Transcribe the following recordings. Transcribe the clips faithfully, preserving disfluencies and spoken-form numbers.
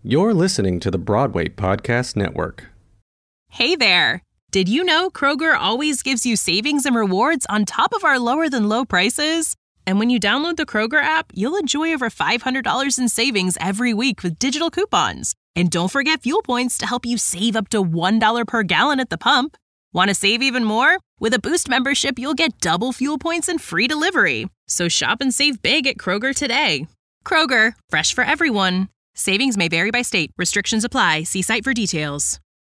You're listening to the Broadway Podcast Network. Hey there! Did you know Kroger always gives you savings and rewards on top of our lower-than-low prices? And when you download the Kroger app, you'll enjoy over five hundred dollars in savings every week with digital coupons. And don't forget fuel points to help you save up to one dollar per gallon at the pump. Want to save even more? With a Boost membership, you'll get double fuel points and free delivery. So shop and save big at Kroger today. Kroger, fresh for everyone. Savings may vary by state. Restrictions apply. See site for details.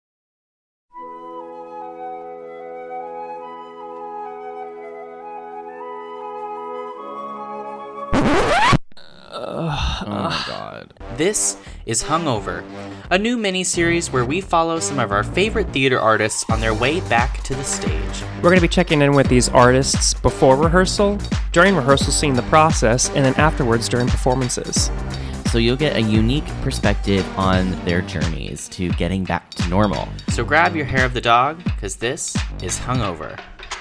Oh my god. This is Hungover, a new mini-series where we follow some of our favorite theater artists on their way back to the stage. We're going to be checking in with these artists before rehearsal, during rehearsal seeing the process, and then afterwards during performances. So you'll get a unique perspective on their journeys to getting back to normal. So grab your hair of the dog, because this is Hungover.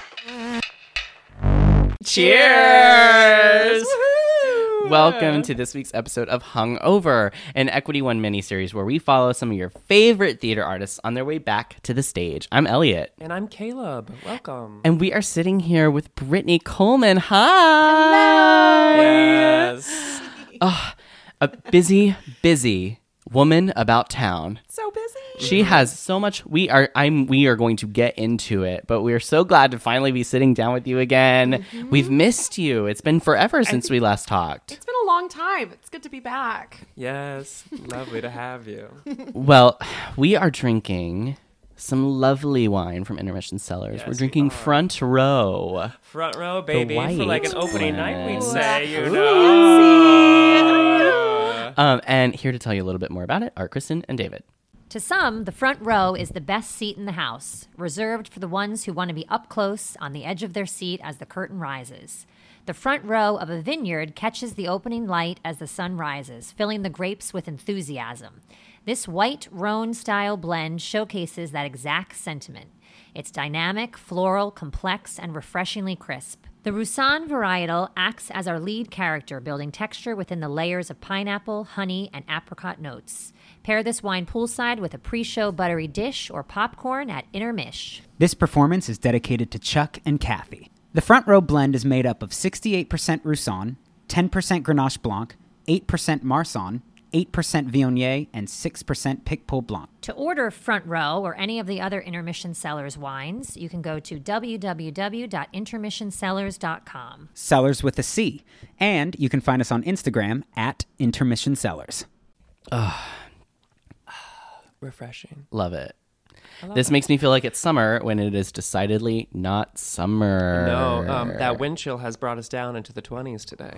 Cheers! Welcome to this week's episode of Hungover, an Equity One miniseries where we follow some of your favorite theater artists on their way back to the stage. I'm Elliot. And I'm Caleb. Welcome. And we are sitting here with Brittany Coleman. Hi! Hello! Yes. Oh, a busy, busy woman about town. So busy. She has so much. We are. I'm. We are going to get into it, but we are so glad to finally be sitting down with you again. Mm-hmm. We've missed you. It's been forever since we last talked. It's been a long time. It's good to be back. Yes, lovely to have you. Well, we are drinking some lovely wine from Intermission Cellars. Yes, We're drinking we Front Row. Front row, baby, white for like an opening night, we'd one. say. You Ooh. know. Um, and here to tell you a little bit more about it are Kristen and David. To some, the front row is the best seat in the house, reserved for the ones who want to be up close on the edge of their seat as the curtain rises. The front row of a vineyard catches the opening light as the sun rises, filling the grapes with enthusiasm. This white Rhone-style blend showcases that exact sentiment. It's dynamic, floral, complex, and refreshingly crisp. The Roussanne varietal acts as our lead character, building texture within the layers of pineapple, honey, and apricot notes. Pair this wine poolside with a pre-show buttery dish or popcorn at Intermish. This performance is dedicated to Chuck and Kathy. The front row blend is made up of sixty-eight percent Roussanne, ten percent Grenache Blanc, eight percent Marsanne, eight percent Viognier, and six percent Picpoul Blanc. To order Front Row or any of the other Intermission Cellars wines, you can go to w w w dot intermission cellars dot com. Cellars with a C. And you can find us on Instagram at Intermission Cellars. Refreshing. Love it. This that. makes me feel like it's summer when it is decidedly not summer. No, um, that wind chill has brought us down into the twenties today.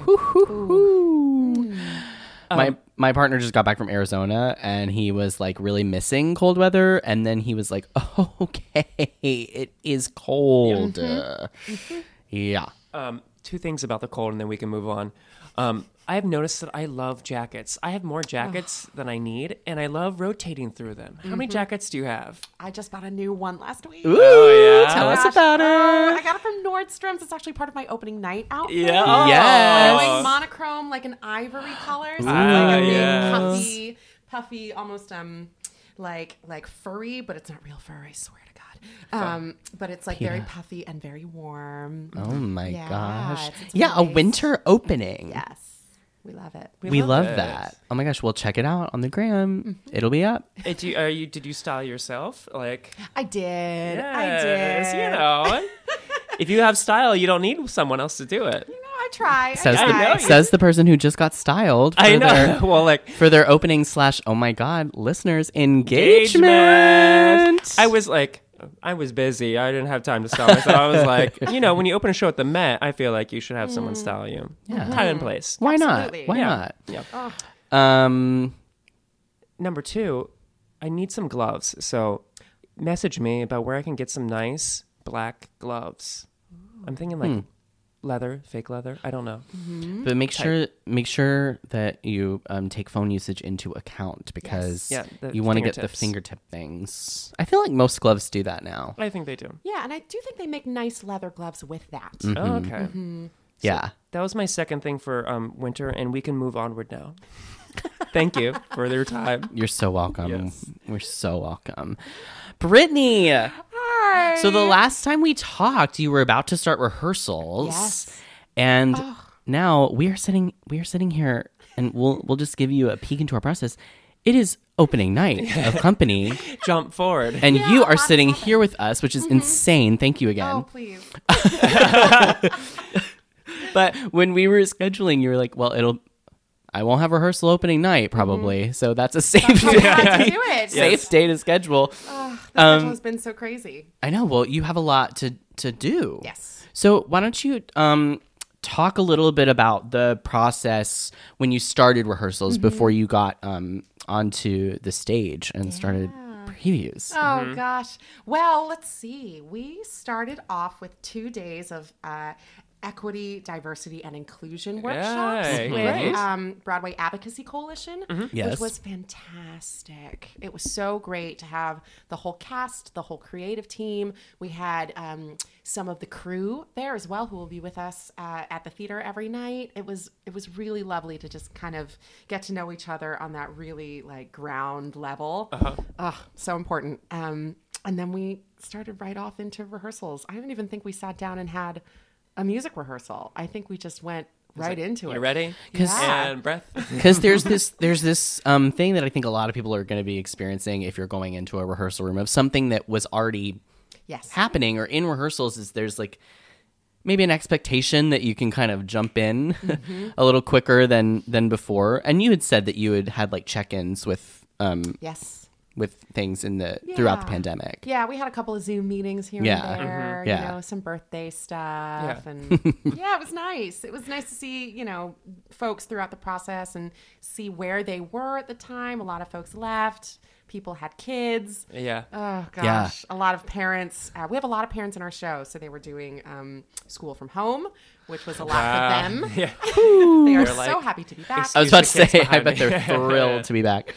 My my partner just got back from Arizona and he was like really missing cold weather, and then he was like, oh, okay, it is cold. Mm-hmm. Uh, mm-hmm. Yeah. Um, two things about the cold and then we can move on. Um, I have noticed that I love jackets. I have more jackets oh. than I need, and I love rotating through them. How mm-hmm. many jackets do you have? I just bought a new one last week. Ooh, oh, yeah? Tell oh, us gosh. about it. Oh, I got it from Nordstrom's. It's actually part of my opening night outfit. Yeah. Oh. Yes. Like monochrome, like an ivory color. So Ooh, it's like a big, yes. puffy, puffy, almost um, like like furry, but it's not real fur, I swear to God. Um, but it's like yeah. very puffy and very warm. Oh my yeah, gosh. it's, it's yeah, nice. a winter opening. Yes. We love it. We, we love, love that. Oh my gosh, we'll check it out on the gram. Mm-hmm. It'll be up. Hey, do you, are you, did you style yourself? Like I did. Yes, I did. You know, if you have style, you don't need someone else to do it. You know, I try. Says, I the, try. says the person who just got styled. For I know. Their, well, like for their opening slash, oh my God, listeners engagement. engagement. I was like, I was busy. I didn't have time to style myself. I was like, you know, when you open a show at the Met, I feel like you should have someone style you. Yeah. Time and place. Why Absolutely. not? Why yeah. not? Yeah. Oh. Um, Number two, I need some gloves. So message me about where I can get some nice black gloves. I'm thinking like hmm. leather, fake leather. I don't know. Mm-hmm. But make Type. sure make sure that you um, take phone usage into account, because yes. yeah, you want to get the fingertip things. I feel like most gloves do that now. I think they do. Yeah, and I do think they make nice leather gloves with that. Mm-hmm. Oh, okay. Mm-hmm. Yeah. So that was my second thing for um, winter, and we can move onward now. Thank you for your time. You're so welcome. Yes. We're so welcome. Brittany. Hi. So the last time we talked, you were about to start rehearsals. Yes. And now we are sitting we are sitting here and we'll we'll just give you a peek into our process. It is opening night of company. Jump forward. And Yeah, you are lots sitting happening. here with us, which is insane. Thank you again. Oh, please. But when we were scheduling, you were like, well, it'll I won't have rehearsal opening night probably. So that's a safe That's how we had to do it. safe day to schedule. Oh, the Um, schedule has been so crazy. I know. Well, you have a lot to to do. Yes. So why don't you um talk a little bit about the process when you started rehearsals Mm-hmm. before you got um onto the stage and started previews. Oh gosh. Well, let's see. We started off with two days of uh, equity, diversity, and inclusion workshops Yay. with Great. um, Broadway Advocacy Coalition, Yes. which was fantastic. It was so great to have the whole cast, the whole creative team. We had um, some of the crew there as well, who will be with us uh, at the theater every night. It was it was really lovely to just kind of get to know each other on that really like ground level. Uh-huh. Oh, so important. Um, and then we started right off into rehearsals. I don't even think we sat down and had a music rehearsal. I think we just went right into it. You ready? Yeah. And breath. Because there's this there's this um thing that I think a lot of people are going to be experiencing if you're going into a rehearsal room of something that was already Yes. happening or in rehearsals is there's like maybe an expectation that you can kind of jump in a little quicker than than before. And you had said that you had had like check-ins with um Yes. with things in the throughout the Yeah. pandemic. Yeah, we had a couple of Zoom meetings here Yeah. and there, Mhm. Yeah. you know, some birthday stuff. Yeah. And yeah, it was nice. It was nice to see, you know, folks throughout the process and see where they were at the time. A lot of folks left. People had kids. Yeah. Oh, gosh. Yeah. A lot of parents. Uh, we have a lot of parents in our show. So they were doing um, school from home, which was a lot Wow. for them. Yeah. They are They're so like, happy to be back. I was about to the kids say, I behind bet me. they're thrilled to be back.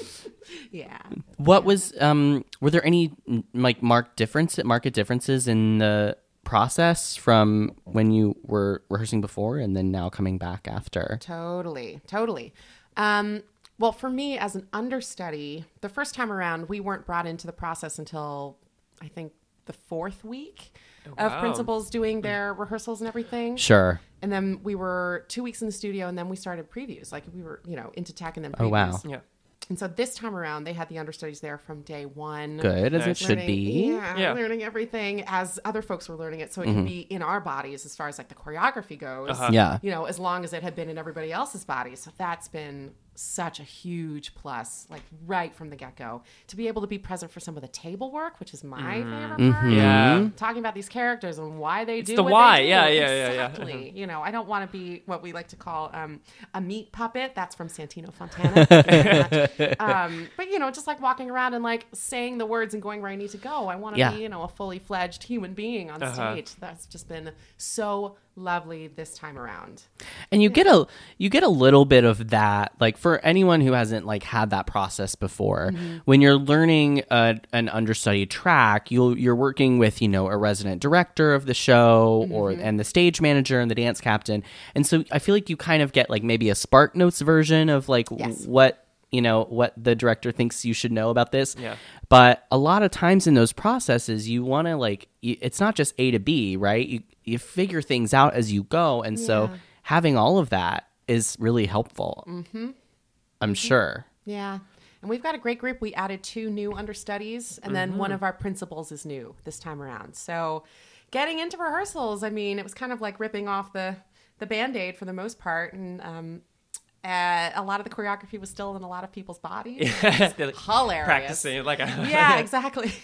Yeah. What was um were there any mm, like marked difference market differences in the process from when you were rehearsing before and then now coming back after? Totally, totally. Um, well, for me as an understudy, the first time around, we weren't brought into the process until I think the fourth week of wow. principals doing their rehearsals and everything. Sure. And then we were two weeks in the studio, and then we started previews. Like we were, you know, into tech and then previews. Oh, wow. Yeah. And so this time around, they had the understudies there from day one. Good as it Nice. should Learning- be. Yeah, Yeah. learning everything as other folks were learning it. So it Mm-hmm. could be in our bodies as far as like the choreography goes. Uh-huh. Yeah. You know, as long as it had been in everybody else's bodies. So that's been such a huge plus, like right from the get-go. To be able to be present for some of the table work, which is my favorite part. Yeah. Talking about these characters and why they do the what why. they do. Yeah, yeah, yeah, yeah. Exactly. You know, I don't want to be what we like to call um, a meat puppet. That's from Santino Fontana. um, but, you know, just like walking around and like saying the words and going where I need to go. I want to Yeah. be, you know, a fully fledged human being on Uh-huh. stage. That's just been so lovely this time around. And you get a you get a little bit of that, like for anyone who hasn't like had that process before. When you're learning a, an understudy track, you'll you're working with you know a resident director of the show or and the stage manager and the dance captain, and so I feel like you kind of get like maybe a Spark Notes version of like Yes. what you know what the director thinks you should know about this. Yeah. But a lot of times in those processes, you want to like you, it's not just A to B, right? You you figure things out as you go, and so Yeah. having all of that is really helpful. Mm-hmm. I'm sure. Yeah. And we've got a great group. We added two new understudies, and then one of our principals is new this time around. So getting into rehearsals, I mean, it was kind of like ripping off the, the Band-Aid for the most part. And um, uh, a lot of the choreography was still in a lot of people's bodies. Yeah. They're, like, Hilarious. practicing like a Yeah, exactly.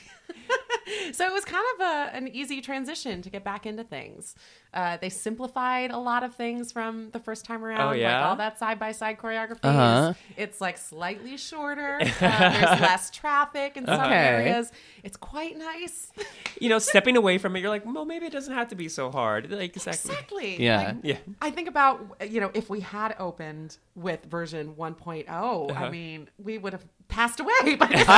So it was kind of a, an easy transition to get back into things. Uh, they simplified a lot of things from the first time around. Oh, yeah? Like all that side-by-side choreography. Uh-huh. is, it's like slightly shorter. Uh, there's less traffic in some Okay. areas. It's quite nice. you know, stepping away from it, you're like, well, maybe it doesn't have to be so hard. Like exactly. Exactly. Yeah. Like, Yeah. I think about, you know, if we had opened with version one point oh, Uh-huh. I mean, we would have passed away by now.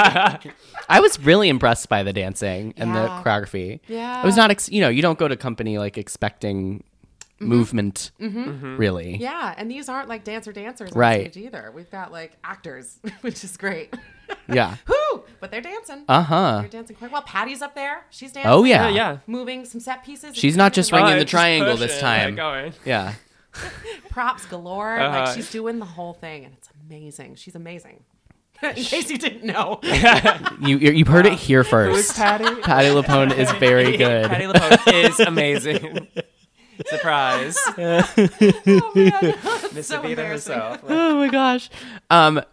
I was really impressed by the dancing and the Yeah. choreography. Yeah. I was not, ex- you know, you don't go to company like expecting movement, really. Yeah, and these aren't like dancer dancers on Right. stage either. We've got like actors, which is great. Yeah. Whoo! But they're dancing. Uh-huh. They're dancing quite well. Patty's up there. She's dancing. Oh, yeah. Yeah, yeah. Moving some set pieces. She's not just ringing Oh, the just triangle pushing, this time. like, going. Yeah. Props galore. Uh-huh. Like she's doing the whole thing, and it's amazing. She's amazing. In case you didn't know. You you- you've heard it here Who is first. Patty? Patty LuPone is very good. Patty LuPone is amazing. Surprise. Oh, man. Miss so Evita embarrassing. herself. Oh my gosh. Um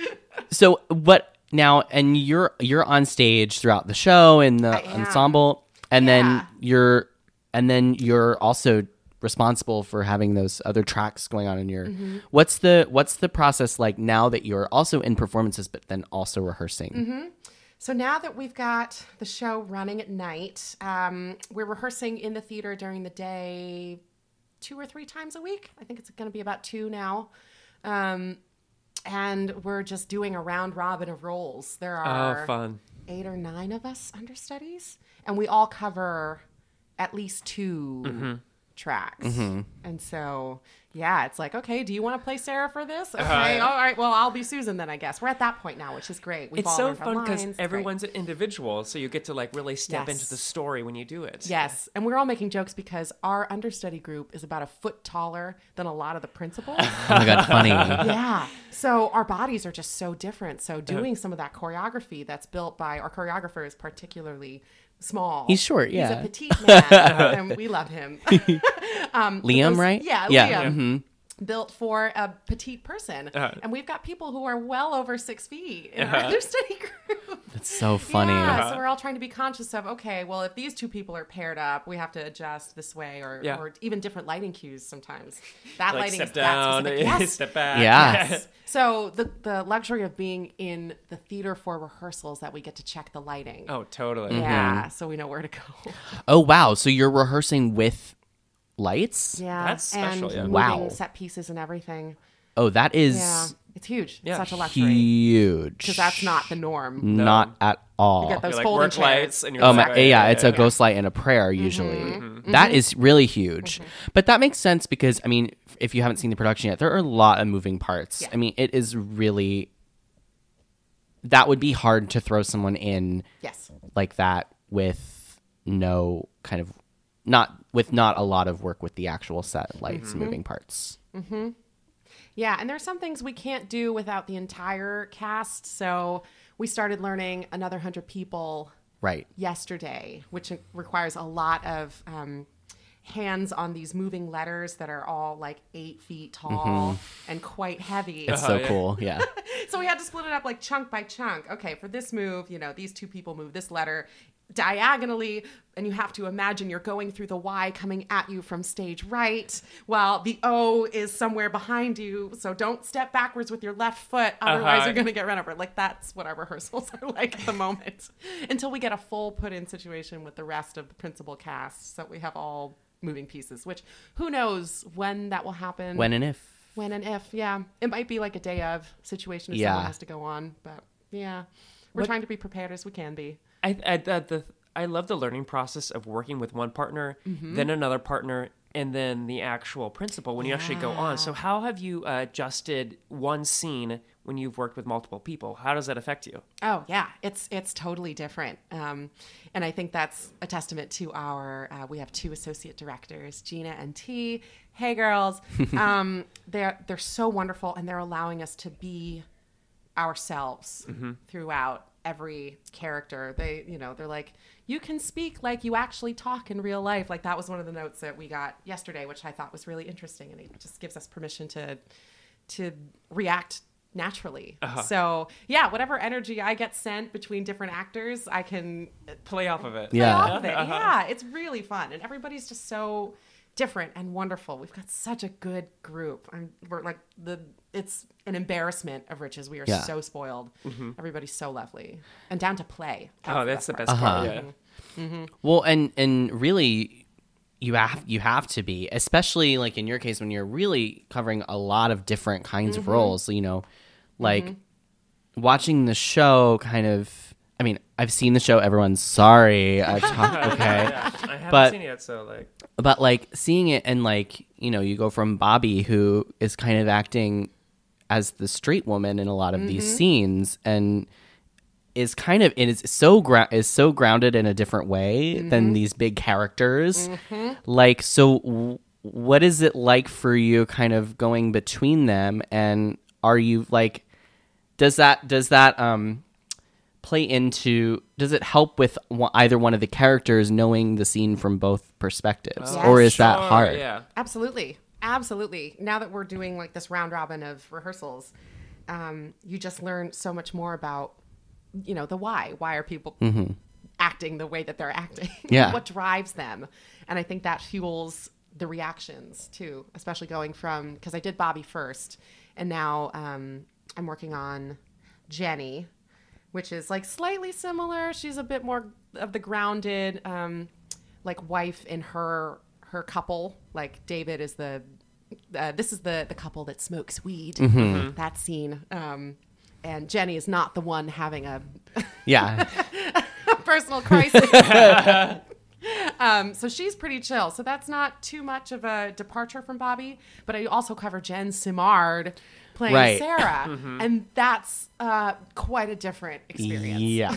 so what now and you're you're on stage throughout the show and the I am. ensemble and Yeah. then you're and then you're also responsible for having those other tracks going on in your Mm-hmm. what's the what's the process like now that you're also in performances but then also rehearsing? Mm-hmm. So now that we've got the show running at night, um, we're rehearsing in the theater during the day two or three times a week. I think it's going to be about two now. Um, and we're just doing a round robin of roles. There are Oh, fun. eight or nine of us understudies, and we all cover at least two tracks. And so, yeah, it's like, okay, do you want to play Sarah for this? Okay, all right, well, I'll be Susan then, I guess. We're at that point now, which is great. We've It's all so learned our fun because lines. It's great. everyone's an individual, so you get to like really step Yes. into the story when you do it. Yes, and we're all making jokes because our understudy group is about a foot taller than a lot of the principals. Oh my god, funny. Yeah. So our bodies are just so different. So Uh-huh. doing some of that choreography that's built by our choreographer is particularly small. He's short, yeah. He's a petite man, and we love him. um, but Liam, those- right? Yeah, Yeah. Liam. Mhm. Built for a petite person. Uh-huh. And we've got people who are well over six feet in our understudy group. It's so funny. Yeah, so we're all trying to be conscious of, okay, well, if these two people are paired up, we have to adjust this way, or, Yeah. or even different lighting cues sometimes. That Like lighting step is down, that specific. Yes. step back. Yeah. Yes. So the the luxury of being in the theater for rehearsals that we get to check the lighting. Oh, totally. Yeah, so we know where to go. Oh wow, so you're rehearsing with lights? Yeah, That's special, and yeah. moving Wow. set pieces and everything. Oh, that is Yeah, it's huge. Yeah. Such a luxury huge. because that's not the norm. Not at all. You get those You're like folding work chairs. lights and you're Oh like, my, right, yeah, right, it's a right. ghost light and a prayer usually. Mm-hmm. That is really huge. But that makes sense because I mean, if you haven't seen the production yet, there are a lot of moving parts. Yeah. I mean, it is really that would be hard to throw someone in Yes. like that with no kind of not with not a lot of work with the actual set lights and moving parts. Yeah, and there's some things we can't do without the entire cast. So we started learning Another Hundred People Right. yesterday, which requires a lot of um, hands on these moving letters that are all like eight feet tall and quite heavy. It's so yeah. cool. Yeah. So we had to split it up like chunk by chunk. Okay, for this move, you know, these two people move this letter diagonally, and you have to imagine you're going through the Y coming at you from stage right, while the O is somewhere behind you. So don't step backwards with your left foot, otherwise Uh-huh. you're going to get run over. Like that's what our rehearsals are like at the moment, until we get a full put-in situation with the rest of the principal cast, so we have all moving pieces. Which who knows when that will happen? When and if. When and if, yeah. It might be like a day of situation if Yeah. someone has to go on. But yeah, we're What- trying to be prepared as we can be. I, I, the, the, I love the learning process of working with one partner, Mm-hmm. then another partner, and then the actual principal when you actually go on. So how have you uh, adjusted one scene when you've worked with multiple people? How does that affect you? Oh yeah, it's it's totally different, um, and I think that's a testament to our. Uh, we have two associate directors, Gina and T. Hey girls, um, they're they're so wonderful, and they're allowing us to be ourselves throughout every character. They, you know, they're like, you can speak like you actually talk in real life. Like that was one of the notes that we got yesterday, which I thought was really interesting, and it just gives us permission to to react naturally. So yeah, whatever energy I get sent between different actors, I can Play off of it. play Yeah. off of it. Yeah, it's really fun, and everybody's just so different and wonderful. We've got such a good group. I'm, we're like the. It's an embarrassment of riches. We are Yeah. so spoiled. Everybody's so lovely and down to play. Oh, that's the best Uh-huh. part. Yeah. Well, and and really, you have you have to be, especially like in your case when you're really covering a lot of different kinds of roles. You know, like watching the show kind of I mean, I've seen the show. Everyone's sorry. I've talked, okay. Yeah, I haven't But- seen it yet, so like. But like seeing it and like, you know, you go from Bobby, who is kind of acting as the straight woman in a lot of Mm-hmm. these scenes, and is kind of it is so gra- is so grounded in a different way Mm-hmm. than these big characters. Like, so w- what is it like for you kind of going between them, and are you like, does that does that um play into, does it help with one, either one of the characters knowing the scene from both perspectives, Yes. or is that Sure, hard? Yeah. Absolutely. Absolutely. Now that we're doing like this round robin of rehearsals, um, you just learn so much more about, you know, the why. Why are people acting the way that they're acting? Yeah. What drives them? And I think that fuels the reactions too, especially going from, because I did Bobby first, and now um, I'm working on Jenny, which is like slightly similar. She's a bit more of the grounded, um, like wife in her her couple. Like David is the, uh, this is the the couple that smokes weed. That scene, um, and Jenny is not the one having a Yeah. personal crisis. um, so she's pretty chill. So that's not too much of a departure from Bobby. But I also cover Jen Simard playing Right. Sarah, and that's uh, quite a different experience. Yeah.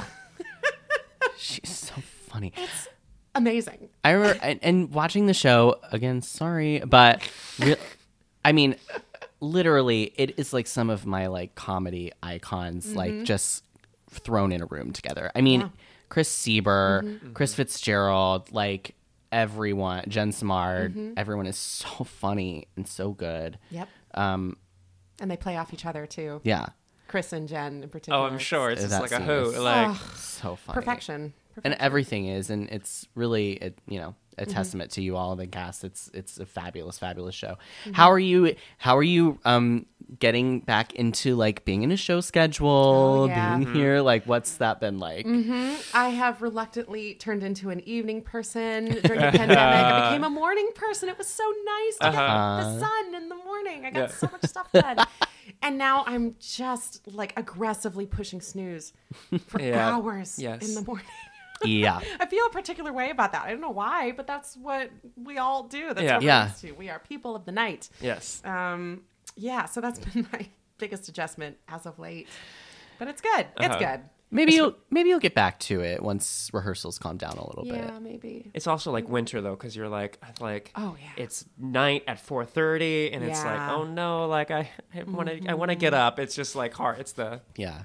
She's so funny. Amazing. I remember, and, and watching the show again. Sorry, but re- I mean, literally, it is like some of my like comedy icons, like just thrown in a room together. I mean, Yeah. Chris Sieber, Chris Fitzgerald, like everyone, Jen Simard, everyone is so funny and so good. Yep. Um, And they play off each other too. yeah, Chris and Jen in particular. Oh, I'm sure it's just That like a scene who. is- Like, so funny. Perfection. And everything is, and it's really, it, you know, a Mm-hmm. testament to you all, the cast. It's it's a fabulous, fabulous show. Mm-hmm. How are you? How are you? Um, getting back into like being in a show schedule, Oh, yeah. being here. Like, what's that been like? I have reluctantly turned into an evening person during the pandemic. I became a morning person. It was so nice to get the sun in the morning. I got Yeah. so much stuff done. And now I'm just like aggressively pushing snooze for Yeah. hours Yes. in the morning. Yeah, I feel a particular way about that. I don't know why, but that's what we all do. That's Yeah. what we're Yeah. used to. We are people of the night. yes. Um, yeah, so that's been my biggest adjustment as of late. But it's good. It's Uh-huh. good. maybe you'll maybe you'll get back to it once rehearsals calm down a little Yeah, bit. maybe. It's also like winter though, because you're like, like, Oh, yeah. it's night at four thirty, and it's like, Yeah. oh no, like I, I want to, I want to get up. It's just like hard. It's the Yeah,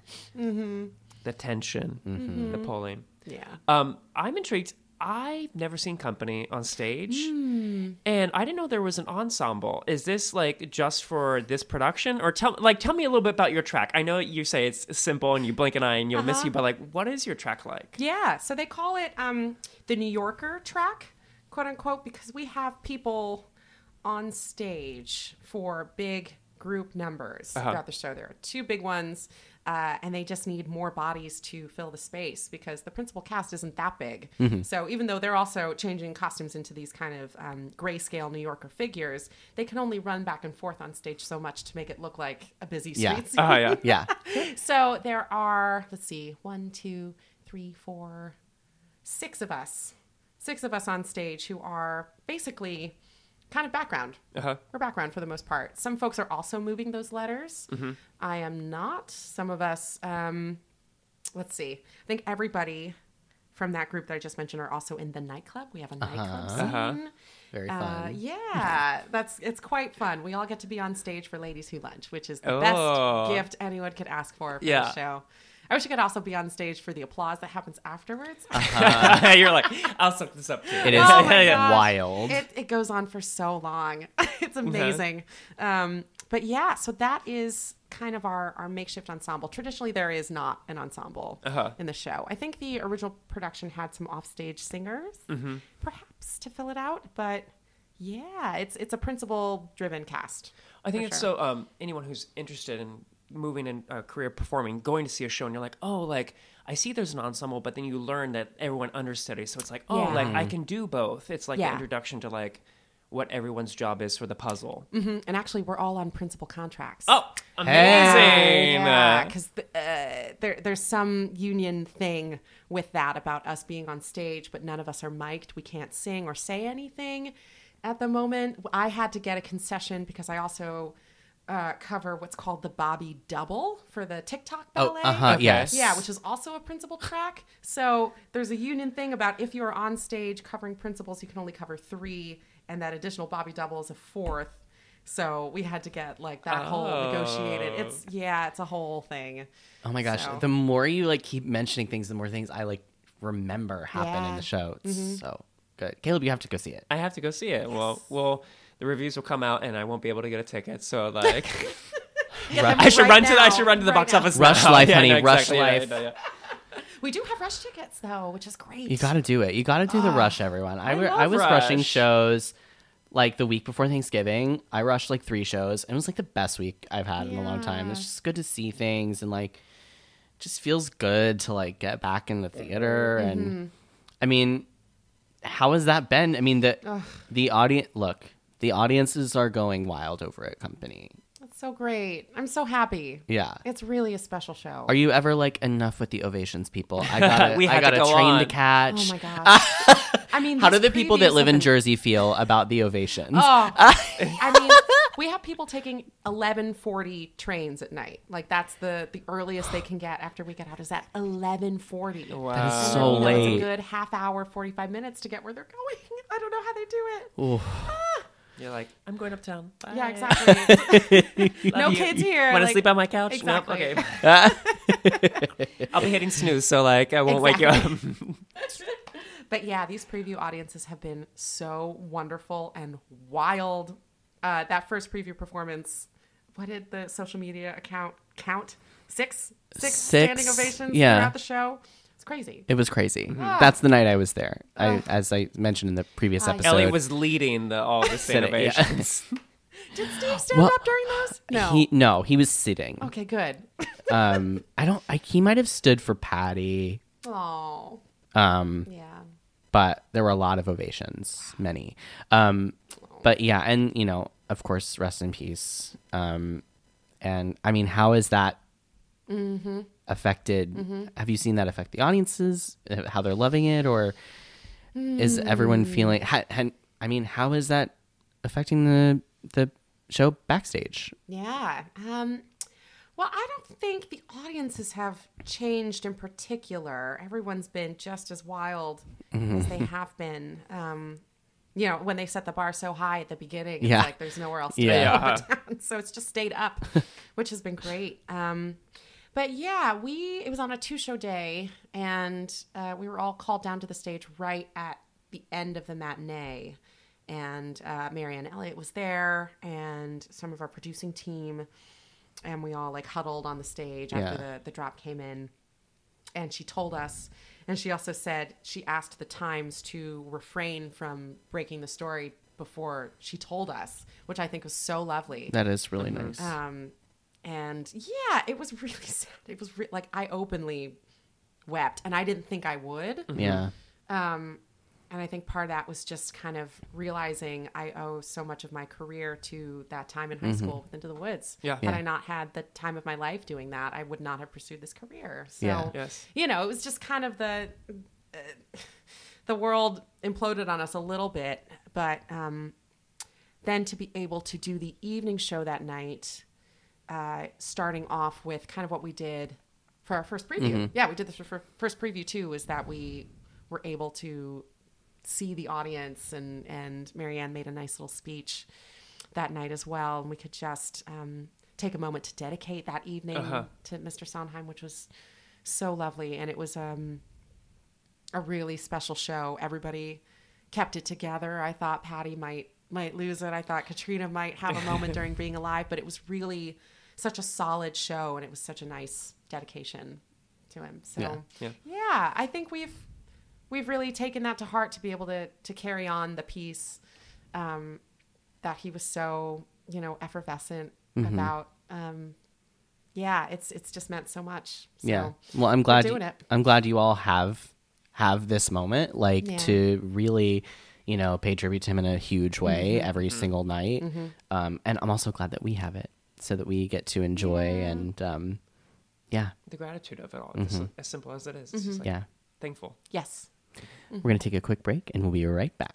the tension, the pulling. Yeah. Um, I'm intrigued. I've never seen Company on stage, and I didn't know there was an ensemble. Is this like just for this production, or tell like tell me a little bit about your track? I know you say it's simple and you blink an eye and you'll miss you, but like, what is your track like? Yeah, so they call it um, the New Yorker track, quote unquote, because we have people on stage for big group numbers throughout the show. There are two big ones, uh, and they just need more bodies to fill the space because the principal cast isn't that big. So even though they're also changing costumes into these kind of um, grayscale New Yorker figures, they can only run back and forth on stage so much to make it look like a busy Yeah. street Oh yeah, yeah. So there are, let's see, one, two, three, four, six of us. Six of us on stage who are basically kind of background. uh-huh. We're background for the most part. Some folks are also moving those letters. I am not. Some of us, um, let's see, I think everybody from that group that I just mentioned are also in the nightclub. We have a nightclub scene. Uh-huh. Very Uh, fun. yeah, that's it's quite fun. We all get to be on stage for Ladies Who Lunch, which is the Oh. best gift anyone could ask for for Yeah. the show. I wish I could also be on stage for the applause that happens afterwards. You're like, I'll suck this up too. It is Oh my Yeah. gosh. wild. It, it goes on for so long. It's amazing. Um, but yeah, so that is kind of our, our makeshift ensemble. Traditionally, there is not an ensemble Uh-huh. in the show. I think the original production had some offstage singers, Mm-hmm. perhaps, to fill it out. But yeah, it's it's a principal-driven cast. I think for it's sure. so um, anyone who's interested in moving in a career performing, going to see a show, and you're like, oh, like I see there's an ensemble, but then you learn that everyone understudies, so it's like, oh, Yeah. like I can do both. It's like Yeah. the introduction to like what everyone's job is for the puzzle. Mm-hmm. And actually, we're all on principal contracts. Oh, amazing! Yeah, because uh, there, there's some union thing with that about us being on stage, but none of us are mic'd. We can't sing or say anything at the moment. I had to get a concession because I also uh, cover what's called the Bobby Double for the TikTok ballet. Oh, uh-huh, Okay. yes. Yeah, which is also a principal track. So there's a union thing about if you're on stage covering principals, you can only cover three, and that additional Bobby Double is a fourth. So we had to get like that whole negotiated. It's yeah, it's a whole thing. Oh my gosh. So- The more you like keep mentioning things, the more things I like remember happen in Yeah. the show. It's so good. Caleb, you have to go see it. I have to go see it. Well, well, the reviews will come out, and I won't be able to get a ticket. So like, Get them I should right run to the, I now, should run to the right box now. office. Rush now. life, Yeah, honey, no, rush exactly. Yeah, life. yeah, yeah. We do have rush tickets though, which is great. You got to do it. You got to do the rush, everyone. I, I were- love I was rushing Rush. shows like the week before Thanksgiving. I rushed like three shows, and it was like the best week I've had in a long time. It's just good to see things, and like, just feels good to like get back in the theater. And I mean, how has that been? I mean, the the audience look, the audiences are going wild over at Company. That's so great. I'm so happy. Yeah. It's really a special show. Are you ever like enough with the ovations, people? I got We I had to got a go train to on. catch. Oh my gosh. I mean, How do these the people that previews live have in been- Jersey feel about the ovations? Oh, I mean, we have people taking eleven forty trains at night. Like that's the the earliest they can get after we get out is at eleven forty. Wow. That is And so then, you know, late. It's a good half hour, forty-five minutes to get where they're going. I don't know how they do it. Oof. You're like, I'm going uptown. Bye. Yeah, exactly. no you. kids here. Want to like- sleep on my couch? Exactly. No? Okay. I'll be hitting snooze, so like I won't wake you up. But yeah, these preview audiences have been so wonderful and wild. Uh, that first preview performance, what did the social media account count? Six? Six, Six, standing ovations yeah. throughout the show. It's crazy. It was crazy. Ah. That's the night I was there. I, as I mentioned in the previous Ah, episode. Elliot was leading the all the Sitting, yeah. innovations. Did Steve stand Well, up during those? No. He, no, he was sitting. Okay, good. Um, I don't. I, he might have stood for Patty. Oh, Um, yeah. but there were a lot of ovations, many. Um, but yeah, and you know, of course, rest in peace. Um, and I mean, how is that Mm-hmm. affected? Have you seen that affect the audiences? uh, How they're loving it, or is everyone Mm. feeling? Ha, ha, I mean, how is that affecting the the show backstage? Yeah. Um, well, I don't think the audiences have changed in particular. Everyone's been just as wild as they have been. Um, you know, when they set the bar so high at the beginning, it's Yeah. like there's nowhere else to Yeah. go but down. So it's just stayed up, which has been great. Um, but yeah, we it was on a two show day, and uh, we were all called down to the stage right at the end of the matinee. And uh, Marianne Elliott was there, and some of our producing team, and we all like huddled on the stage after Yeah. the, the drop came in. And she told us, and she also said she asked the Times to refrain from breaking the story before she told us, which I think was so lovely. That is really nice. Um, and yeah, it was really sad. It was re- like I openly wept, and I didn't think I would. Yeah. Um, and I think part of that was just kind of realizing I owe so much of my career to that time in high school with Into the Woods. Yeah. Had Yeah. I not had the time of my life doing that, I would not have pursued this career. So, Yeah. Yes. you know, it was just kind of the uh, the world imploded on us a little bit, but um, then to be able to do the evening show that night, uh, starting off with kind of what we did for our first preview. Yeah, we did this for first preview too. Was that we were able to see the audience, and and Marianne made a nice little speech that night as well, and we could just um, take a moment to dedicate that evening Uh-huh. to Mister Sondheim, which was so lovely, and it was um, a really special show. Everybody kept it together. I thought Patty might might lose it. I thought Katrina might have a moment during being alive, but it was really such a solid show, and it was such a nice dedication to him. So Yeah. Yeah. yeah, I think we've we've really taken that to heart to be able to to carry on the piece um, that he was so, you know, effervescent Mm-hmm. about. Um, yeah, it's it's just meant so much. So, Yeah. Well, I'm glad. doing You, it. I'm glad you all have have this moment, like Yeah. to really you know, pay tribute to him in a huge way Mm-hmm. every Mm-hmm. single night. Mm-hmm. Um, and I'm also glad that we have it so that we get to enjoy Yeah. and, um, yeah. The gratitude of it all, just Mhm. as simple as it is. It's just like Yeah. thankful. Yes. We're going to take a quick break and we'll be right back.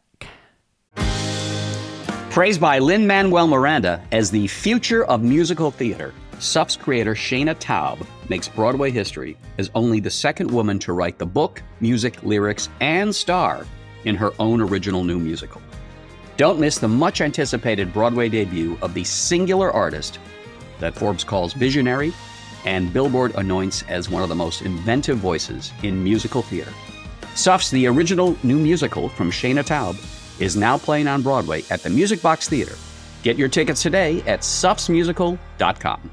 Praised by Lin-Manuel Miranda as the future of musical theater, S U F's creator Shayna Taub makes Broadway history as only the second woman to write the book, music, lyrics, and star in her own original new musical. Don't miss the much-anticipated Broadway debut of the singular artist that Forbes calls visionary and Billboard anoints as one of the most inventive voices in musical theater. S U F's The Original New Musical from Shayna Taub is now playing on Broadway at the Music Box Theater. Get your tickets today at sufs musical dot com.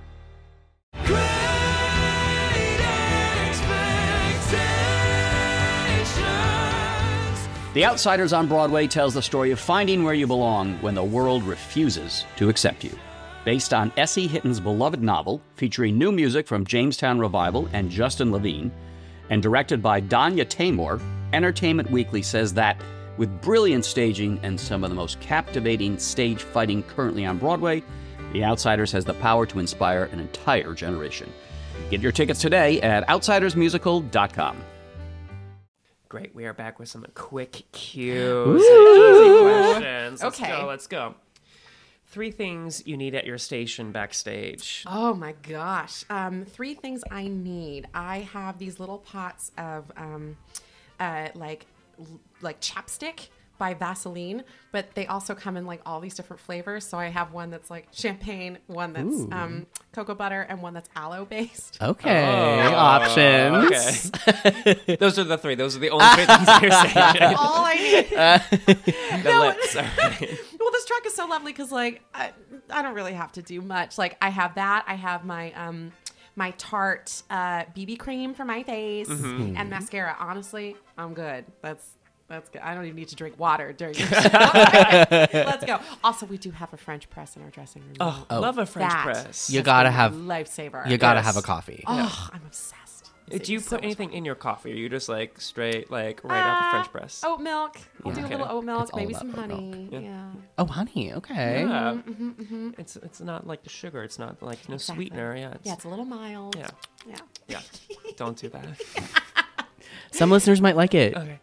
The Outsiders on Broadway tells the story of finding where you belong when the world refuses to accept you. Based on Essie Hitton's beloved novel, featuring new music from Jamestown Revival and Justin Levine, and directed by Danya Tamor, Entertainment Weekly says that, with brilliant staging and some of the most captivating stage fighting currently on Broadway, The Outsiders has the power to inspire an entire generation. Get your tickets today at outsiders musical dot com. Great. We are back with some quick cues. Easy questions. Let's Okay. go. Let's go. Three things you need at your station backstage. Oh my gosh. Um, three things I need. I have these little pots of um, uh, like l- like chapstick by Vaseline, but they also come in like all these different flavors. So I have one that's like champagne, one that's um, cocoa butter, and one that's aloe based. Okay. Oh, Options. Okay. Those are the three. Those are the only three things at your station. All I need. The lips. All right. Well, this truck is so lovely because like I, I don't really have to do much. Like I have that. I have my um my Tarte uh, B B cream for my face and mascara. Honestly, I'm good. That's that's good. I don't even need to drink water during this. Let's go. Also, we do have a French press in our dressing room. Oh, love a French That press. You has gotta been a have- lifesaver. You gotta Yes. have a coffee. Oh, I'm obsessed. Do you It's put so much anything fun. in your coffee? Or you just like straight, like right out the Uh, French press? Oat milk. We'll Yeah. do a Okay. little oat milk, It's all maybe about some oat honey. milk. Yeah. Oh, honey. Okay. Yeah. Mm-hmm, It's it's not like the sugar. It's not like no Exactly. sweetener. Yeah. It's, Yeah, it's a little mild. Yeah. Yeah. yeah. Don't do that. Some listeners might like it. Okay.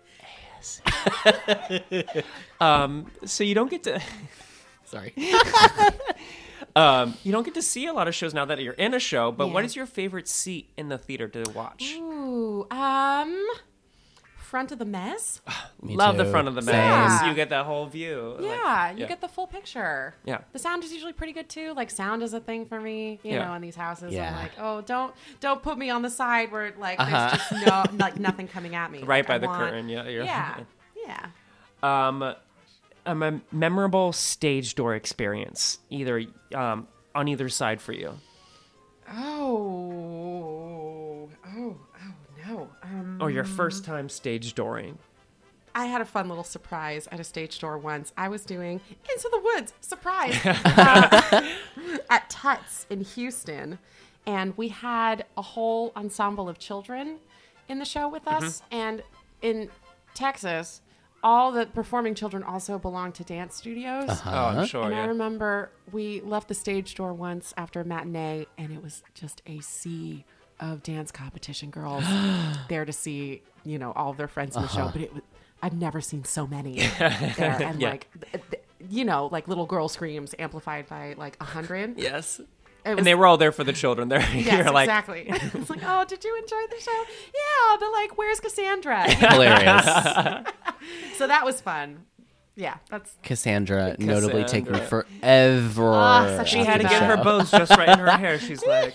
um. So you don't get to. Sorry. Um, you don't get to see a lot of shows now that you're in a show, but what Yeah. is your favorite seat in the theater to watch? Ooh, um, front of the mess. Me Love the too. front of the Same. mess. Yeah. You get that whole view. Like, Yeah, you yeah. get the full picture. Yeah. The sound is usually pretty good too. Like sound is a thing for me, you Yeah. know, in these houses. Yeah. I'm like, oh, don't don't put me on the side where like Uh-huh. there's just no like nothing coming at me. Right Like, by I the want- curtain. Yeah. You're, Yeah, yeah. Um, a mem- memorable stage door experience, either um on either side for you, Oh, oh, oh no. Um, or your first time stage dooring. I had a fun little surprise at a stage door once. I was doing Into the Woods, surprise, uh, at Tuts in Houston. And we had a whole ensemble of children in the show with us. And in Texas, all the performing children also belong to dance studios. Oh, I'm sure. And yeah. I remember we left the stage door once after a matinee, and it was just a sea of dance competition girls there to see, you know, all of their friends in the show. But it was, I'd never seen so many there, and Yeah. like, th- th- you know, like little girl screams amplified by like a hundred. Yes. It And was- they were all there for the children. There, Yes, you're like, exactly. It's like, oh, did you enjoy the show? Yeah, but like, where's Cassandra? Hilarious. So that was fun. Yeah, that's Cassandra, notably taking Cassandra. forever. Ah, such a she After had to the get her show. bows just right in her hair. She's like,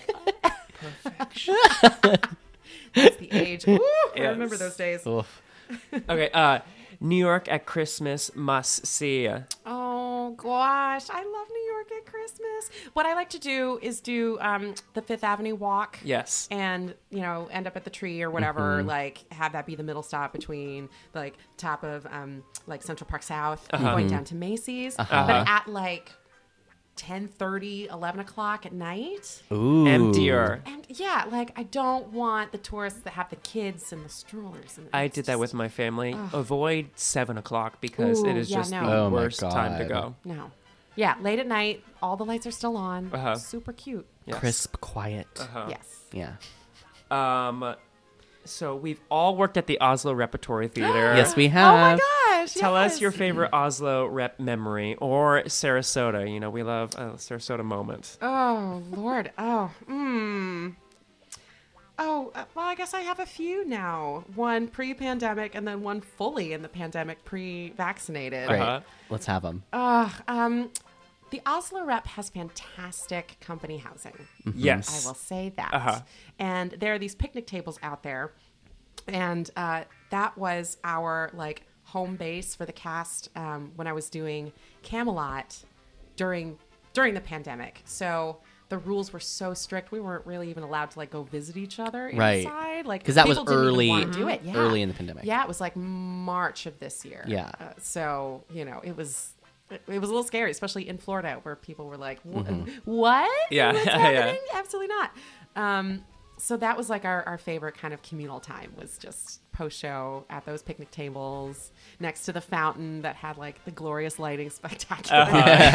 that's the age. Ooh, I Yes. remember those days. Oof. okay, uh, New York at Christmas must see. Oh gosh, I love New York at Christmas. What I like to do is do um, the Fifth Avenue walk. Yes. And you know, end up at the tree or whatever. Like, have that be the middle stop between like top of um, like Central Park South, going down to Macy's. But at like ten thirty, eleven o'clock at night. Ooh. Emptier. And yeah, like I don't want the tourists that have the kids and the strollers. And I it's did that with just- my family. Avoid seven o'clock because Ooh, it is yeah, just no. the Oh my worst time to God. go. No. Yeah, late at night, all the lights are still on. Uh-huh. Super cute. Yes. Crisp, quiet. Uh-huh. Yes. Yeah. Um, so we've all worked at the Oslo Repertory Theater. Yes, we Oh have. my gosh. Tell yes. us your favorite Oslo rep memory or Sarasota. You know, we love a Sarasota moment. Oh, Lord. Oh, hmm. Oh, uh, well, I guess I have a few now. One pre-pandemic and then one fully in the pandemic, pre-vaccinated. Great. Uh-huh. Let's have them. Uh, um, the Oslo Rep has fantastic company housing. Yes. I will say that. Uh-huh. And there are these picnic tables out there. And uh, that was our, like, home base for the cast um, when I was doing Camelot during during the pandemic. So the rules were so strict. We weren't really even allowed to, like, go visit each other Right. inside. Like, 'Cause that was people didn't even early- want to do it. Yeah. early in the pandemic. Yeah, it was like March of this year. Yeah. Uh, so, you know, it was... It it was a little scary, especially in Florida, where people were like, "Wh- "What? Yeah, What's yeah. happening?" Absolutely not. Um, so that was like our, our favorite kind of communal time, was just post show at those picnic tables next to the fountain that had like the glorious lighting spectacular.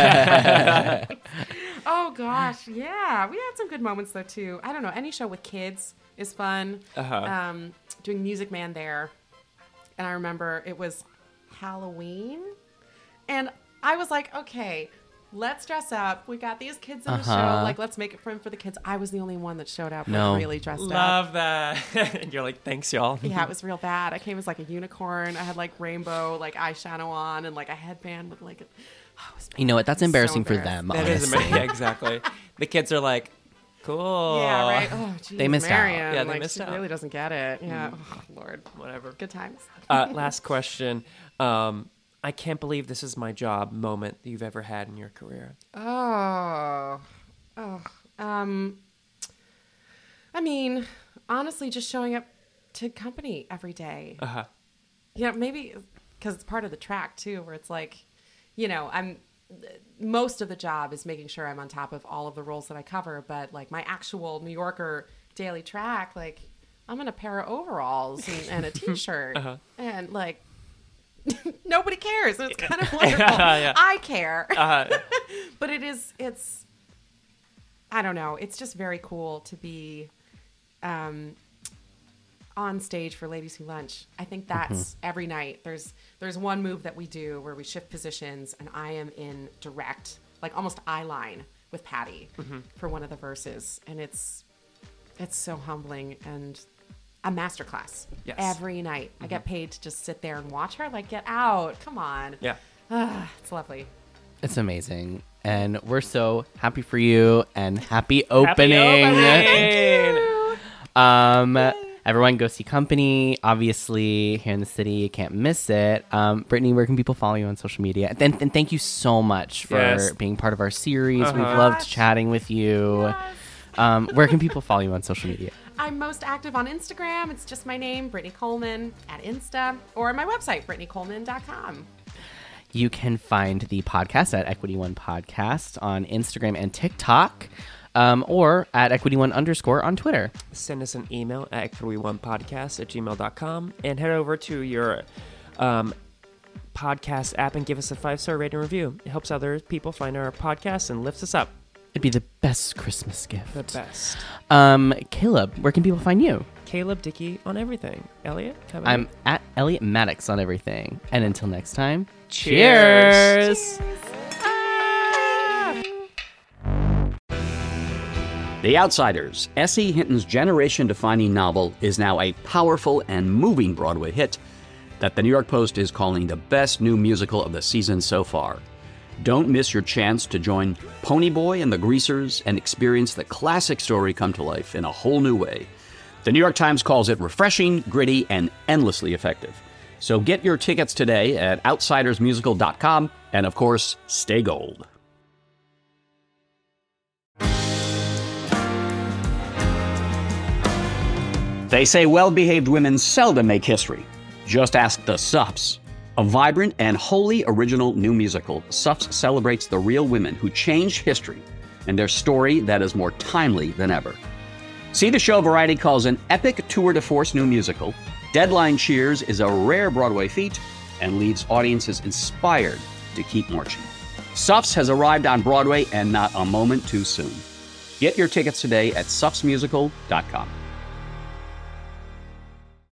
Oh gosh, yeah, we had some good moments though too. I don't know, any show with kids is fun. Uh-huh. Um, doing Music Man there, and I remember it was Halloween. And I was like, okay, let's dress up. We got these kids in the Uh-huh. show. Like, let's make it fun for the kids. I was the only one that showed up No. like, really dressed up. Love that. And you're like, thanks, y'all. Yeah, it was real bad. I came as like a unicorn. I had like rainbow, like eyeshadow on and like a headband with like a... Oh, it was You know what? That's so embarrassing for embarrassed. them, That is honestly. amazing. Yeah, exactly. The kids are like, cool. Yeah, right? Oh, geez, They missed out. Marion, Yeah, they like, missed she out. really doesn't get it. Yeah. Oh, Lord. Whatever. Good times. Uh, last question. Um, I can't believe this is my job moment that you've ever had in your career. Oh, oh, um, I mean, honestly, just showing up to company every day. Uh huh. You know, maybe because it's part of the track too, where it's like, you know, I'm most of the job is making sure I'm on top of all of the roles that I cover, but like my actual New Yorker daily track, like I'm in a pair of overalls and, and a t-shirt, Uh-huh. and like. Nobody cares, and it's kind of wonderful. Yeah. I care, Uh, but it is. It's. I don't know. It's just very cool to be, um, on stage for Ladies Who Lunch. I think that's every night. There's there's one move that we do where we shift positions, and I am in direct, like almost eye line with Patty for one of the verses, and it's it's so humbling and. A masterclass Yes. every night. I get paid to just sit there and watch her. Like, get out! Come on. yeah. Ah, it's lovely. It's amazing. And we're so happy for you and happy opening. Happy opening. Um, everyone go see Company. Obviously, here in the city, you can't miss it. Um, Brittany, where can people follow you on social media? And, then and thank you so much for Yes. being part of our series. We've Uh-huh. loved chatting with you. Um, where can people follow you on social media? I'm most active on Instagram. It's just my name, Brittany Coleman, at Insta, or my website, brittany coleman dot com. You can find the podcast at Equity One Podcast on Instagram and TikTok, um, or at Equity One underscore on Twitter. Send us an email at equity one podcast at gmail dot com and head over to your um, podcast app and give us a five-star rating review. It helps other people find our podcast and lifts us up. It'd be the best Christmas gift. The best. Um, Caleb, where can people find you? Caleb Dickey on everything. Elliot? have a- I'm at Elliot Maddox on everything. And until next time, Cheers. cheers. The Outsiders, S E. Hinton's generation-defining novel, is now a powerful and moving Broadway hit that the New York Post is calling the best new musical of the season so far. Don't miss your chance to join Ponyboy and the Greasers and experience the classic story come to life in a whole new way. The New York Times calls it refreshing, gritty, and endlessly effective. So get your tickets today at outsiders musical dot com, and of course, stay gold. They say well-behaved women seldom make history. Just ask the Sups. A vibrant and wholly original new musical, Suffs celebrates the real women who changed history and their story that is more timely than ever. See the show Variety calls an epic tour de force new musical. Deadline cheers is a rare Broadway feat and leaves audiences inspired to keep marching. Suffs has arrived on Broadway and not a moment too soon. Get your tickets today at suffs musical dot com.